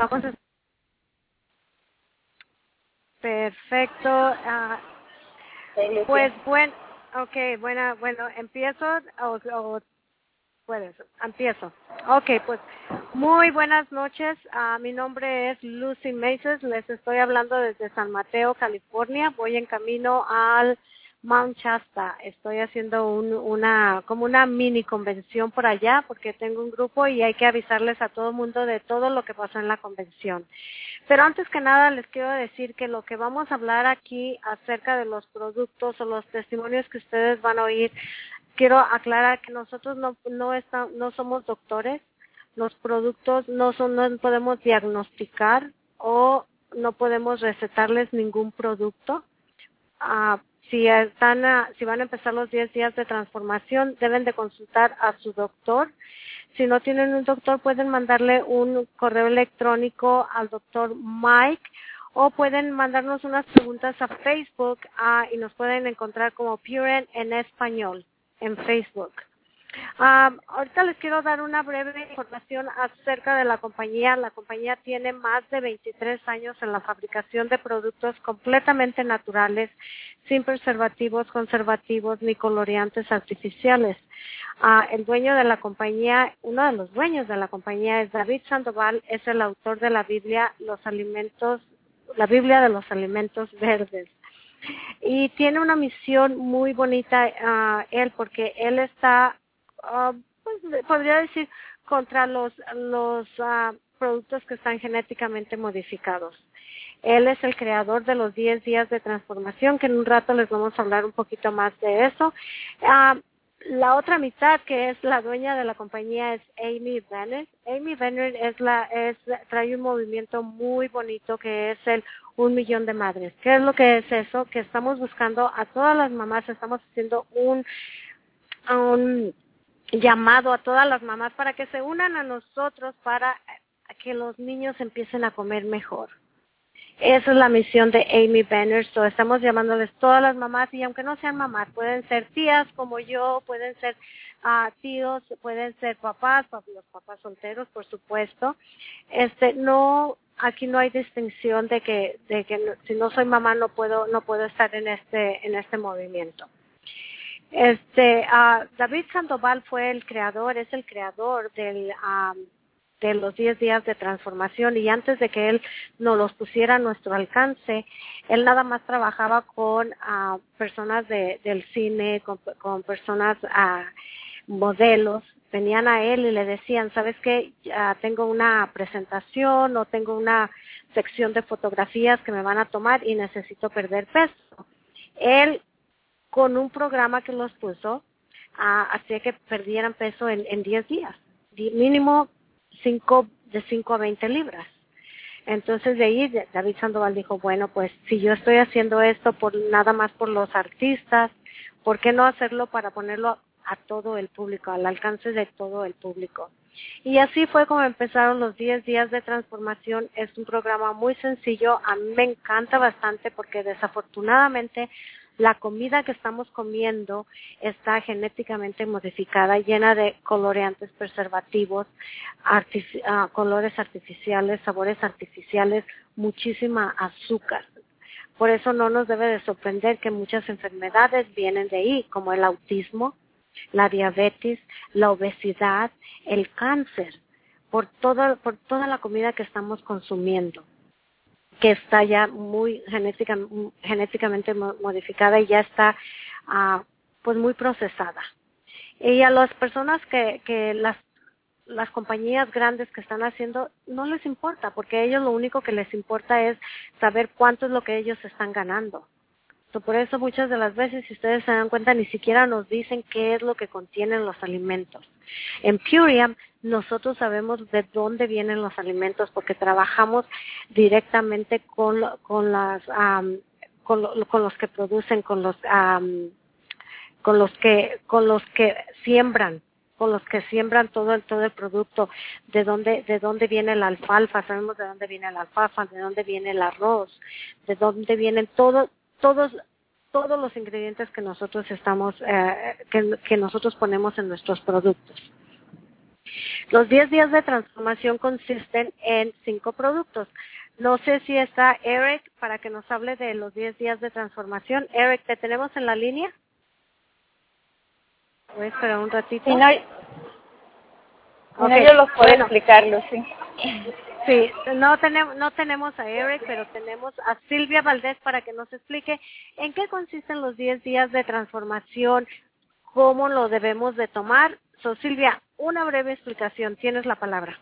Vamos a... Perfecto. Pues bueno, okay, bueno, empiezo o puedes, empiezo. Okay, pues muy buenas noches. Mi nombre es Lucy Maces. Les estoy hablando desde San Mateo, California. Voy en camino al Mount Shasta. Estoy haciendo como una mini convención por allá porque tengo un grupo y hay que avisarles a todo el mundo de todo lo que pasó en la convención. Pero antes que nada les quiero decir que lo que vamos a hablar aquí acerca de los productos o los testimonios que ustedes van a oír, quiero aclarar que nosotros no somos doctores. Los productos no podemos diagnosticar o no podemos recetarles ningún producto. Si van a empezar los 10 días de transformación, deben de consultar a su doctor. Si no tienen un doctor, pueden mandarle un correo electrónico al doctor Mike o pueden mandarnos unas preguntas a Facebook y nos pueden encontrar como Pure en español en Facebook. Ahorita les quiero dar una breve información acerca de la compañía. La compañía tiene más de 23 años en la fabricación de productos completamente naturales, sin preservativos, conservativos ni coloreantes artificiales. El dueño de la compañía, uno de los dueños de la compañía es David Sandoval, es el autor de la Biblia la Biblia de los alimentos verdes. Y tiene una misión muy bonita él, porque él está pues, podría decir contra los productos que están genéticamente modificados. Él es el creador de los 10 días de transformación, que en un rato les vamos a hablar un poquito más de eso. La otra mitad, que es la dueña de la compañía, es Amy Bennett. Amy Bennett trae un movimiento muy bonito que es el 1 millón de madres. ¿Qué es lo que es eso? Que estamos buscando a todas las mamás, estamos haciendo un llamado a todas las mamás para que se unan a nosotros para que los niños empiecen a comer mejor. Esa es la misión de Amy Bennett. So, estamos llamándoles todas las mamás, y aunque no sean mamás, pueden ser tías como yo, pueden ser tíos, pueden ser papás, los papás solteros, por supuesto. Aquí no hay distinción de que si no soy mamá no puedo estar en este movimiento. David Sandoval es el creador de los 10 días de transformación, y antes de que él nos los pusiera a nuestro alcance, él nada más trabajaba con personas del cine, con personas modelos. Venían a él y le decían, ¿sabes qué? Tengo una presentación o tengo una sección de fotografías que me van a tomar y necesito perder peso. Él, con un programa que los puso, hacía que perdieran peso en 10 días, mínimo de 5 a 20 libras. Entonces de ahí David Sandoval dijo, bueno, pues si yo estoy haciendo esto nada más por los artistas, ¿por qué no hacerlo para ponerlo a todo el público, al alcance de todo el público? Y así fue como empezaron los 10 días de transformación. Es un programa muy sencillo, a mí me encanta bastante porque desafortunadamente la comida que estamos comiendo está genéticamente modificada, llena de coloreantes, preservativos, colores artificiales, sabores artificiales, muchísima azúcar. Por eso no nos debe de sorprender que muchas enfermedades vienen de ahí, como el autismo, la diabetes, la obesidad, el cáncer, por toda la comida que estamos consumiendo, que está ya muy genéticamente modificada y ya está pues muy procesada. Y a las personas que las compañías grandes que están haciendo, no les importa, porque a ellos lo único que les importa es saber cuánto es lo que ellos están ganando. Por eso muchas de las veces, si ustedes se dan cuenta, ni siquiera nos dicen qué es lo que contienen los alimentos. En Puriam nosotros sabemos de dónde vienen los alimentos porque trabajamos directamente con los que producen, con los que siembran, todo el producto, de dónde viene la alfalfa, sabemos de dónde viene la alfalfa, de dónde viene el arroz, de dónde vienen todos los ingredientes que nosotros que nosotros ponemos en nuestros productos. Los 10 días de transformación consisten en 5 productos. No sé si está Eric para que nos hable de los 10 días de transformación. Eric, ¿te tenemos en la línea? Voy a esperar un ratito. Si no, okay. Yo los puedo explicar, Lucy. Sí, no tenemos a Eric, pero tenemos a Silvia Valdés para que nos explique en qué consisten los 10 días de transformación, cómo lo debemos de tomar. Silvia, una breve explicación, tienes la palabra.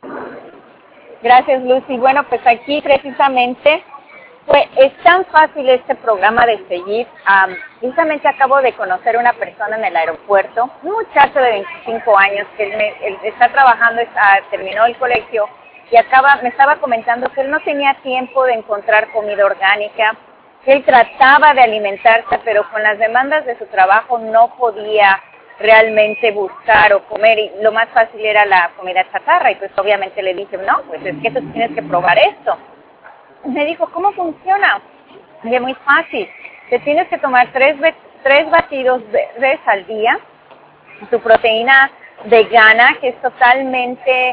Gracias, Lucy. Bueno, pues aquí precisamente es tan fácil este programa de seguir. Precisamente acabo de conocer una persona en el aeropuerto, un muchacho de 25 años que él está trabajando, terminó el colegio y me estaba comentando que él no tenía tiempo de encontrar comida orgánica, que él trataba de alimentarse, pero con las demandas de su trabajo no podía realmente buscar o comer, y lo más fácil era la comida chatarra, y pues obviamente le dije, no, pues es que tú tienes que probar esto. Me dijo, ¿cómo funciona? Y es muy fácil, te tienes que tomar 3 batidos verdes al día, tu proteína vegana, que es totalmente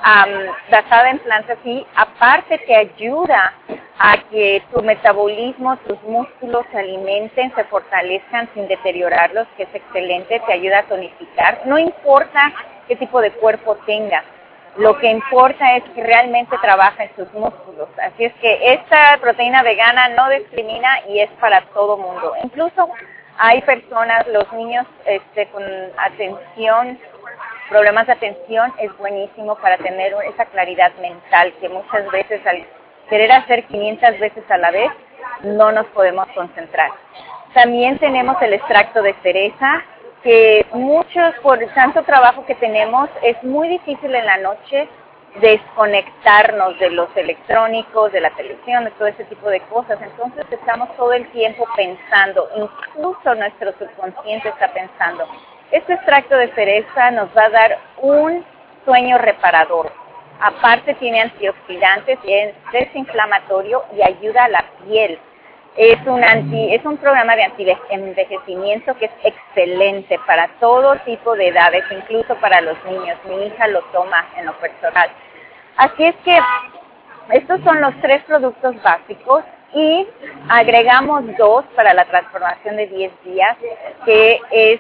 basada en plantas, y aparte te ayuda a que tu metabolismo, tus músculos se alimenten, se fortalezcan sin deteriorarlos, que es excelente, te ayuda a tonificar. No importa qué tipo de cuerpo tengas, lo que importa es que realmente trabaja en tus músculos. Así es que esta proteína vegana no discrimina y es para todo mundo. Incluso hay personas, los niños con atención, problemas de atención, es buenísimo para tener esa claridad mental que muchas veces al querer hacer 500 veces a la vez no nos podemos concentrar. También tenemos el extracto de cereza, que muchos, por tanto trabajo que tenemos, es muy difícil en la noche desconectarnos de los electrónicos, de la televisión, de todo ese tipo de cosas. Entonces estamos todo el tiempo pensando, incluso nuestro subconsciente está pensando. Este extracto de cereza nos va a dar un sueño reparador. Aparte tiene antioxidantes, es desinflamatorio y ayuda a la piel. Es un programa de anti-envejecimiento que es excelente para todo tipo de edades, incluso para los niños. Mi hija lo toma en lo personal. Así es que estos son los 3 productos básicos y agregamos 2 para la transformación de 10 días, que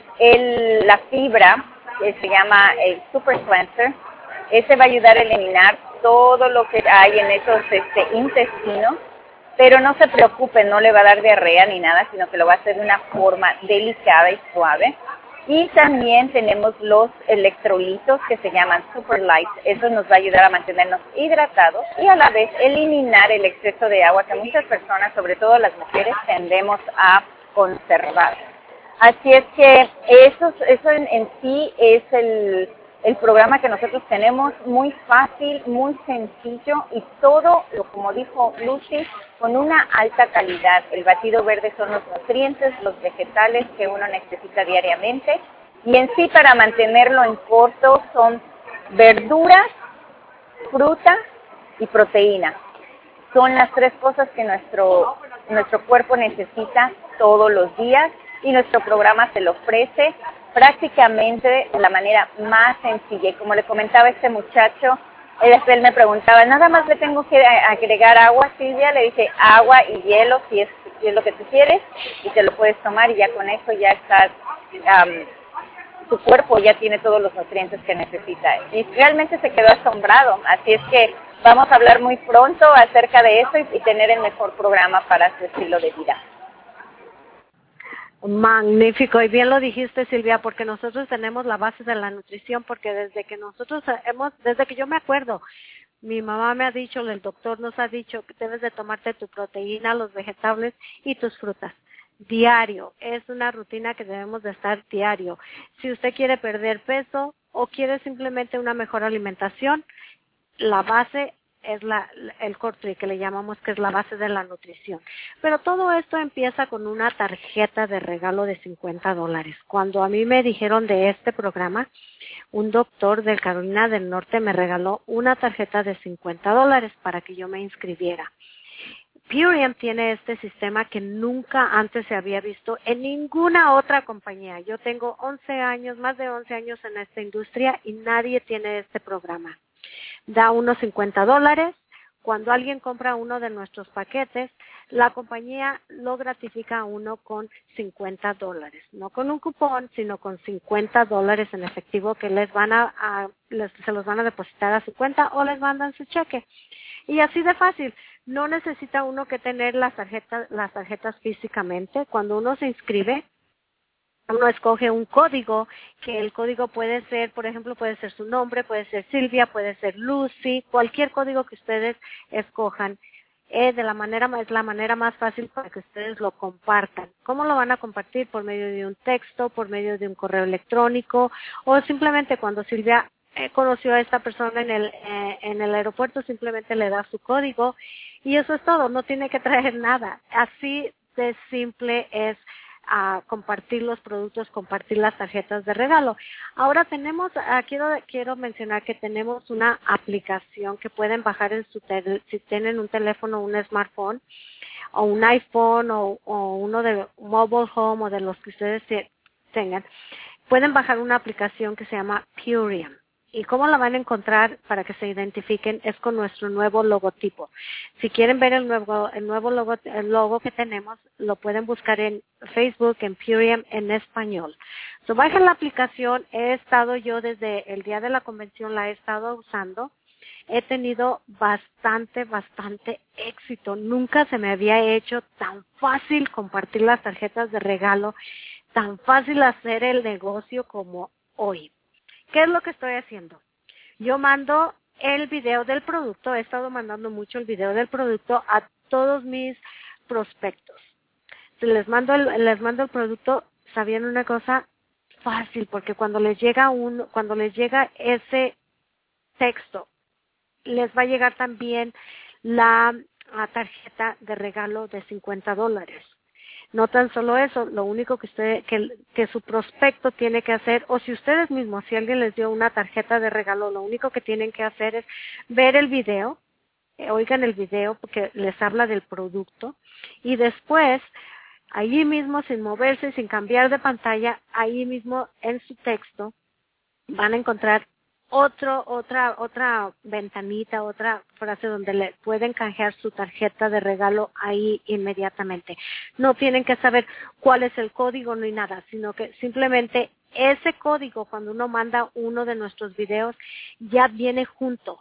es la fibra, que se llama el Super Cleanser. Ese va a ayudar a eliminar todo lo que hay en esos intestinos. Pero no se preocupe, no le va a dar diarrea ni nada, sino que lo va a hacer de una forma delicada y suave. Y también tenemos los electrolitos que se llaman Super Light. Eso nos va a ayudar a mantenernos hidratados y a la vez eliminar el exceso de agua que muchas personas, sobre todo las mujeres, tendemos a conservar. Así es que eso en sí es el programa que nosotros tenemos, muy fácil, muy sencillo y todo, como dijo Lucy, con una alta calidad. El batido verde son los nutrientes, los vegetales que uno necesita diariamente, y en sí para mantenerlo en corto son verduras, fruta y proteína. Son las 3 cosas que nuestro cuerpo necesita todos los días y nuestro programa se lo ofrece prácticamente de la manera más sencilla. Y como le comentaba este muchacho, él me preguntaba, ¿nada más le tengo que agregar agua, Silvia? Le dije, agua y hielo, si es lo que tú quieres, y te lo puedes tomar, y ya con eso ya estás, tu cuerpo ya tiene todos los nutrientes que necesita. Y realmente se quedó asombrado. Así es que vamos a hablar muy pronto acerca de eso y tener el mejor programa para su estilo de vida. Magnífico, y bien lo dijiste, Silvia, porque nosotros tenemos la base de la nutrición, porque desde que yo me acuerdo, mi mamá me ha dicho, el doctor nos ha dicho que debes de tomarte tu proteína, los vegetales y tus frutas diario. Es una rutina que debemos de estar diario. Si usted quiere perder peso o quiere simplemente una mejor alimentación, la base es el core tree, que le llamamos, que es la base de la nutrición. Pero todo esto empieza con una tarjeta de regalo de $50. Cuando a mí me dijeron de este programa, un doctor de Carolina del Norte me regaló una tarjeta de $50 para que yo me inscribiera. Purium tiene este sistema que nunca antes se había visto en ninguna otra compañía. Yo tengo 11 años, más de 11 años en esta industria y nadie tiene este programa. Da unos $50. Cuando alguien compra uno de nuestros paquetes, la compañía lo gratifica a uno con $50. No con un cupón, sino con $50 en efectivo que se los van a depositar a su cuenta o les mandan su cheque. Y así de fácil. No necesita uno que tener las tarjetas físicamente. Cuando uno se inscribe, uno escoge un código, que el código puede ser, por ejemplo, puede ser su nombre, puede ser Silvia, puede ser Lucy, cualquier código que ustedes escojan. Es la manera más fácil para que ustedes lo compartan. ¿Cómo lo van a compartir? Por medio de un texto, por medio de un correo electrónico, o simplemente cuando Silvia conoció a esta persona en el aeropuerto, simplemente le da su código y eso es todo, no tiene que traer nada. Así de simple es compartir los productos, compartir las tarjetas de regalo. Ahora quiero mencionar que tenemos una aplicación que pueden bajar si tienen un teléfono, un smartphone o un iPhone o uno de mobile home o de los que ustedes tengan. Pueden bajar una aplicación que se llama Purium. ¿Y cómo la van a encontrar para que se identifiquen? Es con nuestro nuevo logotipo. Si quieren ver el logo que tenemos, lo pueden buscar en Facebook, en Purium, en español. Bajen la aplicación. He estado yo desde el día de la convención, la he estado usando. He tenido bastante éxito. Nunca se me había hecho tan fácil compartir las tarjetas de regalo, tan fácil hacer el negocio como hoy. ¿Qué es lo que estoy haciendo? Yo mando el video del producto, he estado mandando mucho el video del producto a todos mis prospectos. Les mando el producto sabiendo una cosa fácil, porque cuando les llega ese texto, les va a llegar también la tarjeta de regalo de $50. No tan solo eso, lo único que su prospecto tiene que hacer, o si ustedes mismos, si alguien les dio una tarjeta de regalo, lo único que tienen que hacer es ver el video, oigan el video porque les habla del producto, y después, allí mismo, sin moverse, sin cambiar de pantalla, ahí mismo en su texto, van a encontrar otra ventanita, otra frase donde le pueden canjear su tarjeta de regalo ahí inmediatamente. No tienen que saber cuál es el código ni nada, sino que simplemente ese código, cuando uno manda uno de nuestros videos, ya viene junto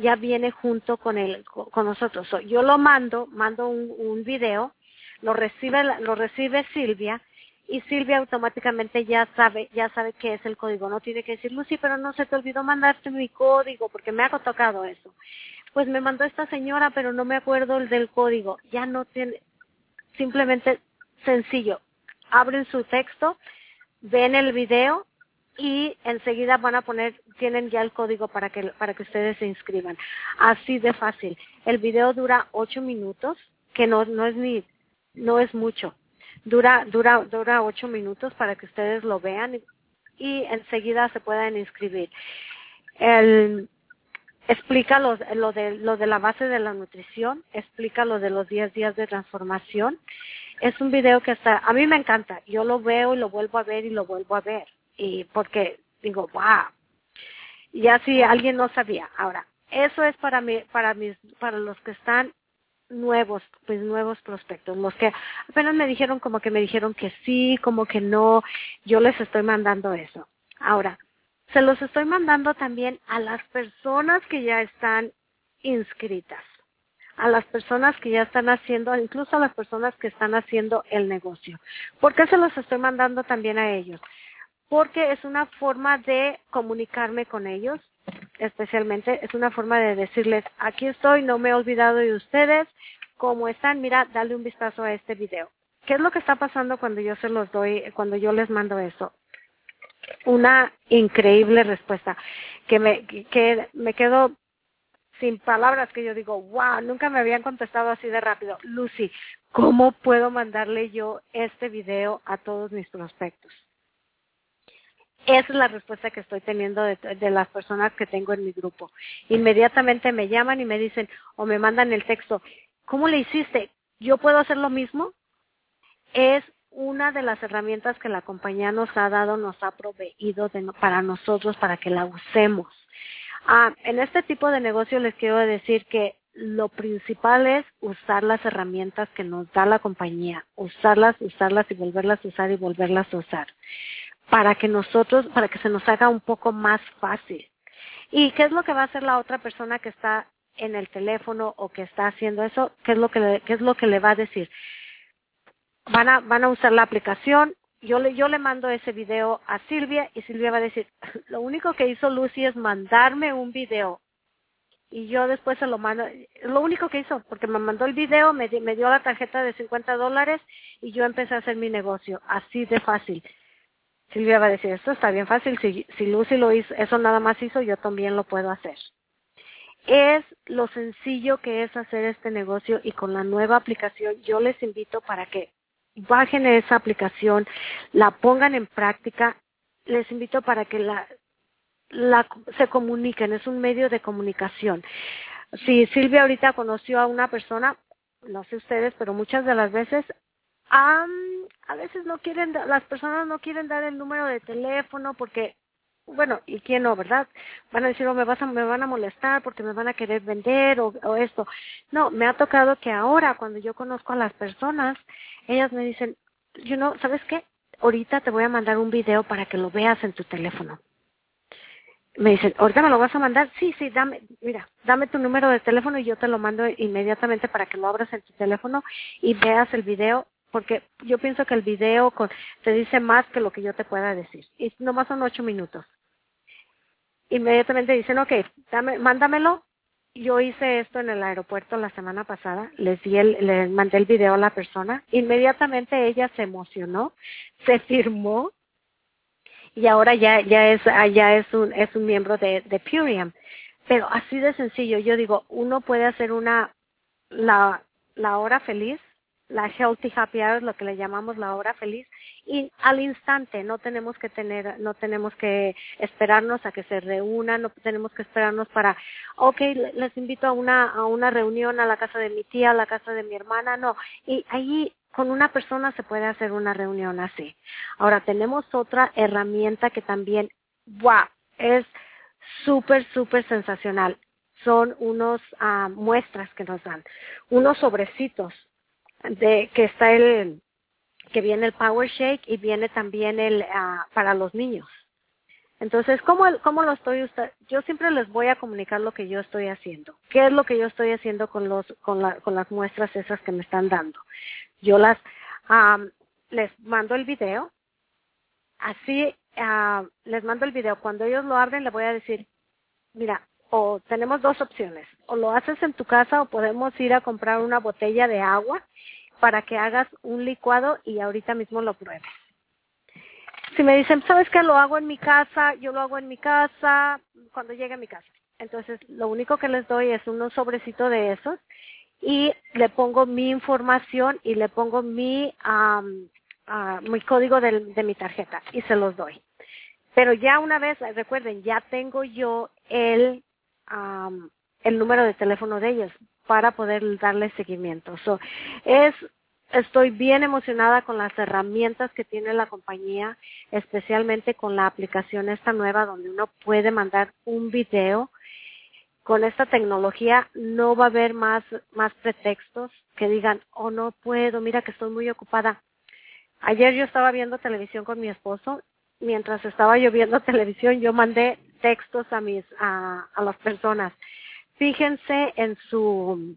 con nosotros. Yo lo mando un video, lo recibe Silvia, y Silvia automáticamente ya sabe qué es el código. No tiene que decir, Lucy, pero no se te olvidó mandarte mi código, porque me ha tocado eso. Pues me mandó esta señora, pero no me acuerdo el del código. Ya no tiene, simplemente sencillo. Abren su texto, ven el video y enseguida tienen ya el código para que ustedes se inscriban. Así de fácil. El video dura 8 minutos, que no es mucho. Dura 8 minutos para que ustedes lo vean y enseguida se puedan inscribir. Explica lo de la base de la nutrición, explica lo de los 10 días de transformación. Es un video que a mí me encanta. Yo lo veo y lo vuelvo a ver y lo vuelvo a ver. Y porque digo, wow. Ya si alguien no sabía. Ahora, eso es para los que están nuevos prospectos, los que apenas me dijeron que sí, como que no, yo les estoy mandando eso. Ahora, se los estoy mandando también a las personas que ya están inscritas, a las personas que ya están haciendo, incluso a las personas que están haciendo el negocio. ¿Por qué se los estoy mandando también a ellos? Porque es una forma de comunicarme con ellos, especialmente es una forma de decirles, aquí estoy, no me he olvidado de ustedes, ¿cómo están? Mira, dale un vistazo a este video. ¿Qué es lo que está pasando cuando cuando yo les mando eso? Una increíble respuesta, que me quedo sin palabras, que yo digo, wow, nunca me habían contestado así de rápido. Lucy, ¿cómo puedo mandarle yo este video a todos mis prospectos? Esa es la respuesta que estoy teniendo de las personas que tengo en mi grupo. Inmediatamente me llaman y me dicen o me mandan el texto, ¿cómo le hiciste? ¿Yo puedo hacer lo mismo? Es una de las herramientas que la compañía nos ha dado, nos ha proveído para nosotros, para que la usemos. En este tipo de negocio les quiero decir que lo principal es usar las herramientas que nos da la compañía, usarlas y volverlas a usar y volverlas a usar, para que se nos haga un poco más fácil. ¿Y qué es lo que va a hacer la otra persona que está en el teléfono o que está haciendo eso? ¿Qué es lo que le va a decir? Van a usar la aplicación. Yo le mando ese video a Silvia y Silvia va a decir, lo único que hizo Lucy es mandarme un video y yo después se lo mando. Lo único que hizo, porque me mandó el video, me dio la tarjeta de $50 y yo empecé a hacer mi negocio. Así de fácil. Silvia va a decir, esto está bien fácil. Si Lucy lo hizo, eso nada más hizo, yo también lo puedo hacer. Es lo sencillo que es hacer este negocio y con la nueva aplicación yo les invito para que bajen esa aplicación, la pongan en práctica. Les invito para que se comuniquen, es un medio de comunicación. Si Silvia ahorita conoció a una persona, no sé ustedes, pero muchas de las veces, a veces las personas no quieren dar el número de teléfono porque, bueno, ¿y quién no, verdad? Van a decir, me van a molestar porque me van a querer vender o esto. No, me ha tocado que ahora, cuando yo conozco a las personas, ellas me dicen, ¿sabes qué? Ahorita te voy a mandar un video para que lo veas en tu teléfono. Me dicen, ¿ahorita me lo vas a mandar? Sí, dame tu número de teléfono y yo te lo mando inmediatamente para que lo abras en tu teléfono y veas el video, porque yo pienso que el video te dice más que lo que yo te pueda decir. Y nomás son 8 minutos. Inmediatamente dicen, ok, mándamelo. Yo hice esto en el aeropuerto la semana pasada, le mandé el video a la persona, inmediatamente ella se emocionó, se firmó y ahora ya es un miembro de Purium. Pero así de sencillo, yo digo, uno puede hacer la hora feliz, la healthy happy hour, lo que le llamamos la hora feliz, y al instante. No tenemos que esperarnos a que se reúnan, no tenemos que esperarnos les invito a una reunión a la casa de mi tía, a la casa de mi hermana, no. Y ahí con una persona se puede hacer una reunión así. Ahora tenemos otra herramienta que también, es súper, súper sensacional. Son unos muestras que nos dan, unos sobrecitos que viene el Power Shake y viene también para los niños. Entonces, ¿cómo lo estoy usando? Yo siempre les voy a comunicar lo que yo estoy haciendo. ¿Qué es lo que yo estoy haciendo con las muestras esas que me están dando? Yo les mando el video. Así, les mando el video. Cuando ellos lo abren, les voy a decir, mira, o tenemos 2 opciones. O lo haces en tu casa o podemos ir a comprar una botella de agua para que hagas un licuado y ahorita mismo lo pruebes. Si me dicen, ¿sabes qué? Lo hago en mi casa, yo lo hago en mi casa cuando llegue a mi casa. Entonces, lo único que les doy es un sobrecito de esos y le pongo mi información y le pongo mi código de mi tarjeta y se los doy. Pero ya una vez, recuerden, ya tengo yo el número de teléfono de ellos para poder darle seguimiento. Estoy bien emocionada con las herramientas que tiene la compañía, especialmente con la aplicación esta nueva donde uno puede mandar un video. Con esta tecnología no va a haber más pretextos que digan, oh, no puedo, mira que estoy muy ocupada. Ayer yo estaba viendo televisión con mi esposo. Mientras estaba yo viendo televisión, yo mandé textos a las personas. Fíjense en su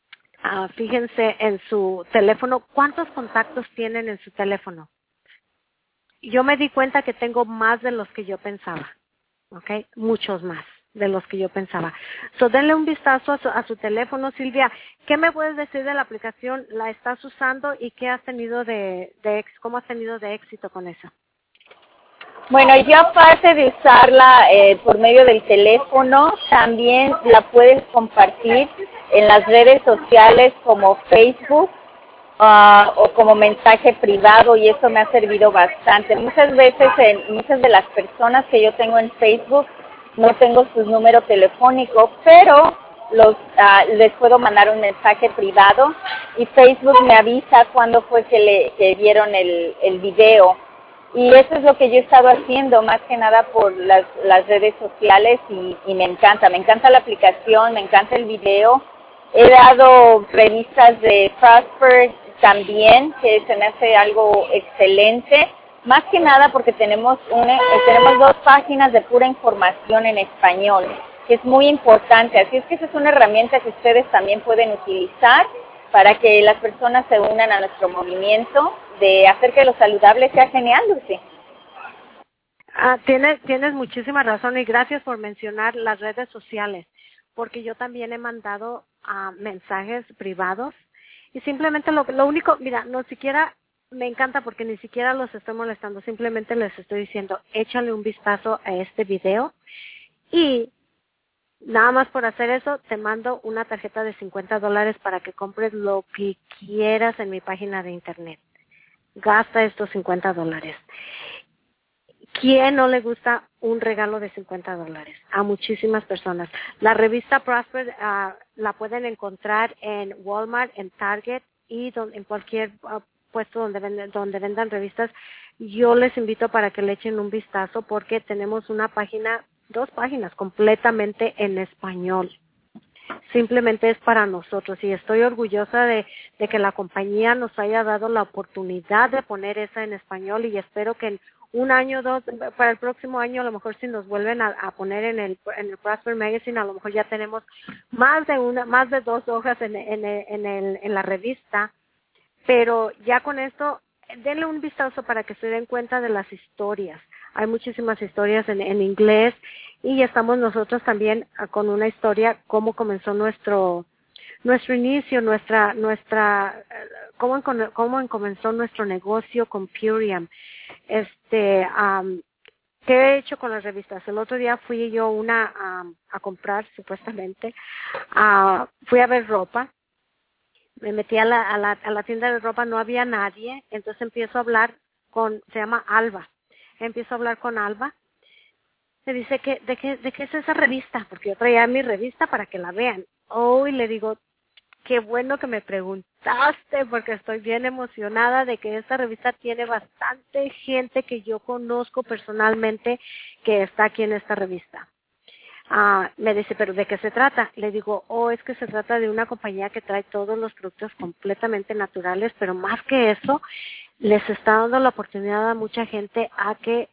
teléfono, ¿cuántos contactos tienen en su teléfono? Yo me di cuenta que tengo más de los que yo pensaba, ¿ok? Muchos más de los que yo pensaba. Denle un vistazo a su teléfono. Silvia, ¿qué me puedes decir de la aplicación? ¿La estás usando y qué has tenido cómo has tenido de éxito con eso? Bueno, yo aparte de usarla por medio del teléfono, también la puedes compartir en las redes sociales como Facebook o como mensaje privado, y eso me ha servido bastante. Muchas veces muchas de las personas que yo tengo en Facebook no tengo su número telefónico, pero les puedo mandar un mensaje privado y Facebook me avisa cuándo fue que vieron el video. Y eso es lo que yo he estado haciendo, más que nada por las redes sociales y me encanta la aplicación, me encanta el video. He dado revistas de Prosper también, que se me hace algo excelente, más que nada porque tenemos 2 páginas de pura información en español, que es muy importante, así es que esa es una herramienta que ustedes también pueden utilizar para que las personas se unan a nuestro movimiento de hacer que lo saludable sea genial, Lucy. Tienes muchísima razón y gracias por mencionar las redes sociales, porque yo también he mandado mensajes privados y simplemente lo único, mira, no siquiera me encanta porque ni siquiera los estoy molestando, simplemente les estoy diciendo, échale un vistazo a este video y nada más por hacer eso te mando una tarjeta de $50 para que compres lo que quieras en mi página de internet. Gasta estos $50. ¿Quién no le gusta un regalo de $50? A muchísimas personas. La revista Prosper la pueden encontrar en Walmart, en Target y en cualquier puesto donde vendan revistas. Yo les invito para que le echen un vistazo porque tenemos 2 páginas completamente en español. Simplemente es para nosotros y estoy orgullosa de que la compañía nos haya dado la oportunidad de poner esa en español y espero que en un año, 2, para el próximo año a lo mejor si nos vuelven a poner en el Prosper Magazine, a lo mejor ya tenemos más de 2 hojas en la revista, pero ya con esto denle un vistazo para que se den cuenta de las historias. Hay muchísimas historias en inglés y estamos nosotros también con una historia, cómo comenzó nuestro inicio, cómo comenzó nuestro negocio con Purium. ¿Qué he hecho con las revistas? El otro día fui yo a comprar, supuestamente, fui a ver ropa. Me metí a la tienda de ropa, no había nadie, entonces empiezo a hablar se llama Alba. Empiezo a hablar con Alba. Me dice ¿de qué es esa revista? Porque yo traía mi revista para que la vean. Y le digo, qué bueno que me preguntaste, porque estoy bien emocionada de que esta revista tiene bastante gente que yo conozco personalmente que está aquí en esta revista. Me dice, ¿pero de qué se trata? Le digo, es que se trata de una compañía que trae todos los productos completamente naturales, pero más que eso, les está dando la oportunidad a mucha gente a que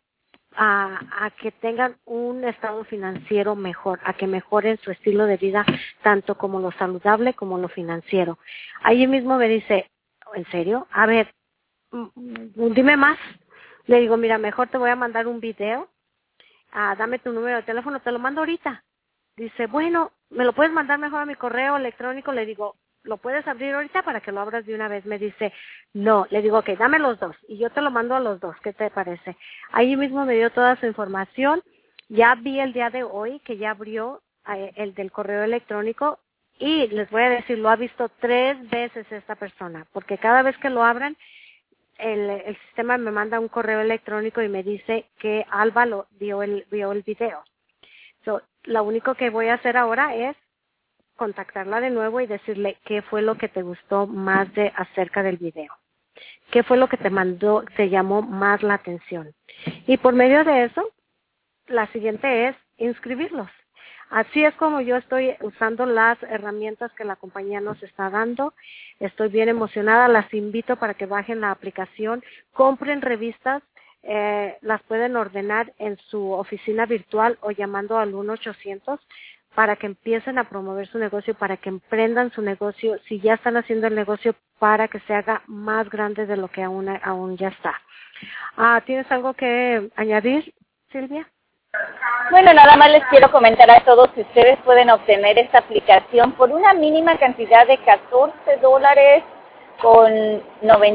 tengan un estado financiero mejor, a que mejoren su estilo de vida, tanto como lo saludable como lo financiero. Allí mismo me dice, ¿en serio? A ver, dime más. Le digo, mira, mejor te voy a mandar un video. Dame tu número de teléfono, te lo mando ahorita. Dice, bueno, ¿me lo puedes mandar mejor a mi correo electrónico? Le digo, ¿lo puedes abrir ahorita para que lo abras de una vez? Me dice, no. Le digo, ok, dame los 2 y yo te lo mando a los 2. ¿Qué te parece? Ahí mismo me dio toda su información. Ya vi el día de hoy que ya abrió el del correo electrónico y les voy a decir, lo ha visto 3 veces esta persona, porque cada vez que lo abran, el sistema me manda un correo electrónico y me dice que Alba vio el video. Lo único que voy a hacer ahora es contactarla de nuevo y decirle qué fue lo que te gustó más acerca del video. ¿Qué fue lo que te llamó más la atención? Y por medio de eso, la siguiente es inscribirlos. Así es como yo estoy usando las herramientas que la compañía nos está dando. Estoy bien emocionada. Las invito para que bajen la aplicación, compren revistas. Las pueden ordenar en su oficina virtual o llamando al 1-800 para que empiecen a promover su negocio, para que emprendan su negocio, si ya están haciendo el negocio, para que se haga más grande de lo que aún ya está. ¿Tienes algo que añadir, Silvia? Bueno, nada más les quiero comentar a todos que ustedes pueden obtener esta aplicación por una mínima cantidad de $14 con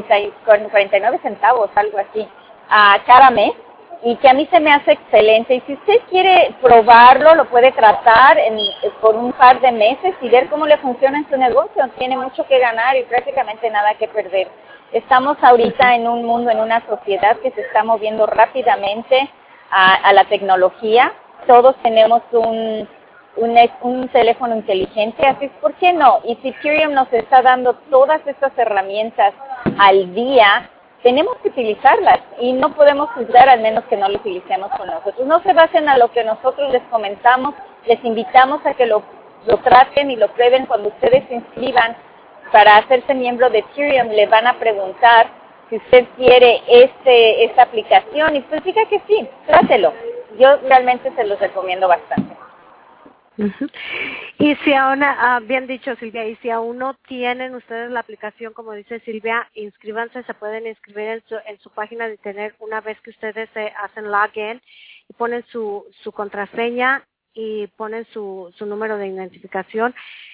49 centavos, algo así, cada mes, y que a mí se me hace excelente. Y si usted quiere probarlo, lo puede tratar por un par de meses y ver cómo le funciona en su negocio. Tiene mucho que ganar y prácticamente nada que perder. Estamos ahorita en un mundo, en una sociedad que se está moviendo rápidamente a la tecnología. Todos tenemos un teléfono inteligente, así es, ¿por qué no? Y si Purium nos está dando todas estas herramientas al día, tenemos que utilizarlas y no podemos juzgar al menos que no lo utilicemos con nosotros. No se basen a lo que nosotros les comentamos, les invitamos a que lo traten y lo prueben. Cuando ustedes se inscriban para hacerse miembro de Purium, le van a preguntar si usted quiere esta aplicación y pues diga que sí, trátelo. Yo realmente se los recomiendo bastante. Uh-huh. Y si aún, bien dicho Silvia, y si aún no tienen ustedes la aplicación, como dice Silvia, inscríbanse, se pueden inscribir en su página de internet una vez que ustedes se hacen login y ponen su contraseña y ponen su número de identificación.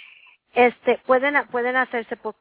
Pueden hacerse por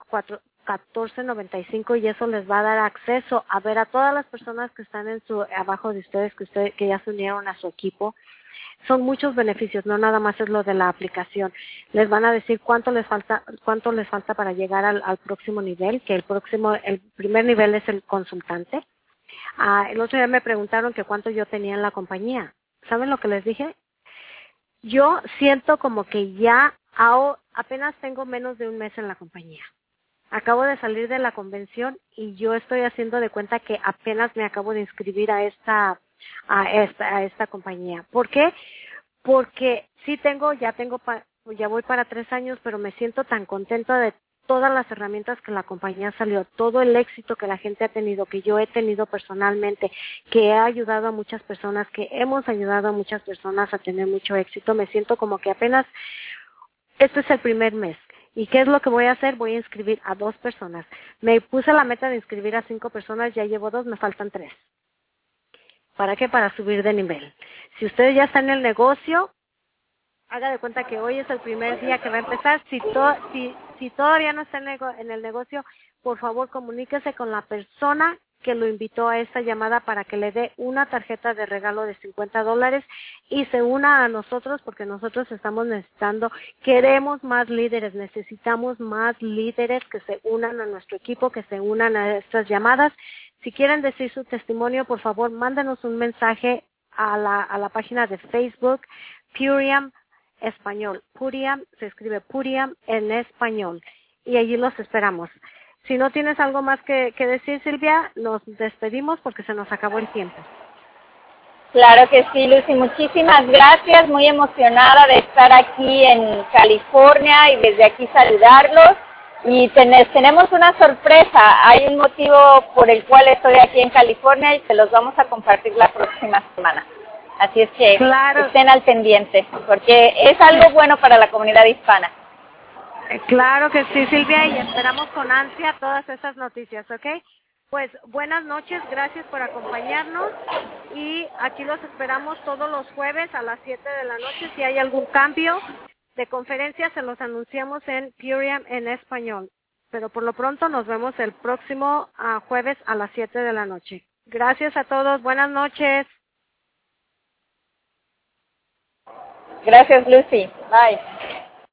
$14.95 y eso les va a dar acceso a ver a todas las personas que están abajo de ustedes, que ya se unieron a su equipo. Son muchos beneficios, no nada más es lo de la aplicación. Les van a decir cuánto les falta para llegar al próximo nivel, que el primer nivel es el consultante. El otro día me preguntaron que cuánto yo tenía en la compañía. ¿Saben lo que les dije? Yo siento como que ya apenas tengo menos de un mes en la compañía. Acabo de salir de la convención y yo estoy haciendo de cuenta que apenas me acabo de inscribir a esta compañía. ¿Por qué? Porque sí ya voy para 3 años, pero me siento tan contenta de todas las herramientas que la compañía salió, todo el éxito que la gente ha tenido, que yo he tenido personalmente, que he ayudado a muchas personas, que hemos ayudado a muchas personas a tener mucho éxito. Me siento como que apenas este es el primer mes. ¿Y qué es lo que voy a hacer? Voy a inscribir a 2 personas. Me puse la meta de inscribir a 5 personas, ya llevo 2, me faltan 3. ¿Para qué? Para subir de nivel. Si usted ya está en el negocio, haga de cuenta que hoy es el primer día que va a empezar. Si todavía no está en el negocio, por favor comuníquese con la persona que lo invitó a esta llamada para que le dé una tarjeta de regalo de $50 y se una a nosotros, porque nosotros estamos queremos más líderes, necesitamos más líderes que se unan a nuestro equipo, que se unan a estas llamadas. Si quieren decir su testimonio, por favor, mándenos un mensaje a la página de Facebook, Purium Español. Purium se escribe Purium en español y allí los esperamos. Si no tienes algo más que decir, Silvia, nos despedimos porque se nos acabó el tiempo. Claro que sí, Lucy, muchísimas gracias, muy emocionada de estar aquí en California y desde aquí saludarlos. Y tenemos una sorpresa, hay un motivo por el cual estoy aquí en California y se los vamos a compartir la próxima semana. Así es que estén al pendiente, porque es algo bueno para la comunidad hispana. Claro que sí, Silvia, y esperamos con ansia todas esas noticias, ¿ok? Pues buenas noches, gracias por acompañarnos y aquí los esperamos todos los jueves a las 7 de la noche. Si hay algún cambio de conferencia, se los anunciamos en Purium en español. Pero por lo pronto nos vemos el próximo jueves a las 7 de la noche. Gracias a todos, buenas noches. Gracias, Lucy. Bye.